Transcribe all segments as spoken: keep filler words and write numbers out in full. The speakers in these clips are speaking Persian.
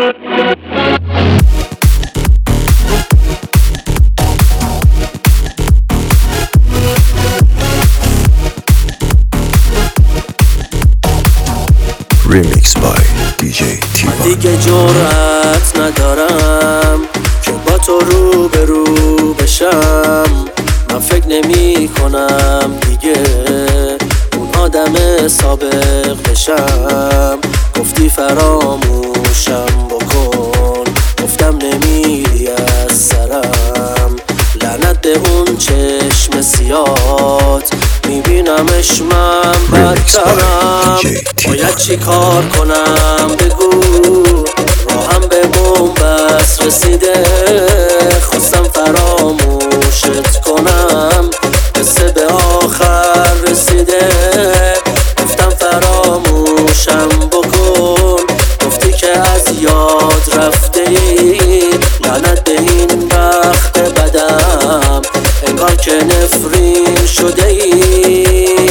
Remix by دی جی تیوان. من دیگه جرأت ندارم که با تو رو به رو بشم. من فکر نمی کنم دیگه اون آدم سابق بشم. گفتی فراموشم بکن، گفتم نمیری از سرم. لعنت به اون چشم سیات، میبینمش من بدترم. باید چی کار کنم بگو، راهم به بنبست رسیده. خواستم فراموشت کنم، قصه به آخر رسیده. گفتم فراموشم بکن، گفتی که از یاد رفته ای. لعنت به این بخت بدم، انگار که نفرین شده ای.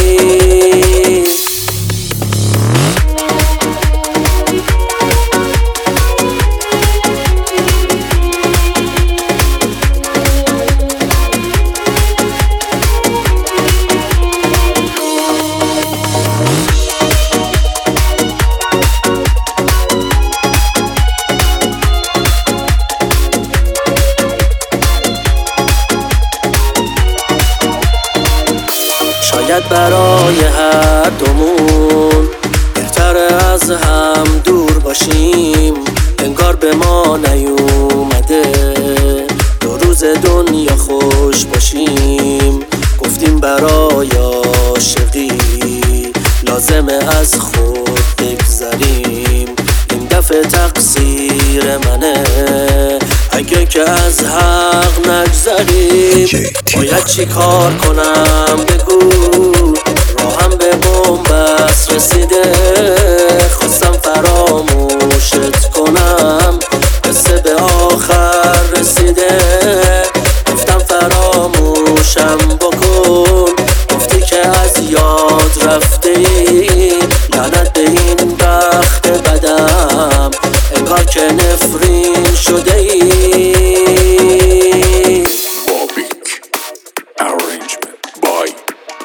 شاید برای هر دومون بهتر از هم دور باشیم. انگار به ما نیومده دو روز دنیا خوش باشیم. گفتیم برای عاشقی لازمه از خود بگذریم. این دفعه تقصیر منه اگه که از حق نگذریم. باید چی کار کنم بگو، راهم به بنبست رسیده. خواستم فراموشت کنم، قصه به آخر رسیده. گفتم فراموشم بکن، گفتی که از یاد رفته ای. لعنت به این بخت بدم، انگار که نفرین شده ای.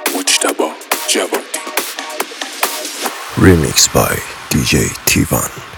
Remix by دی جی تیوان.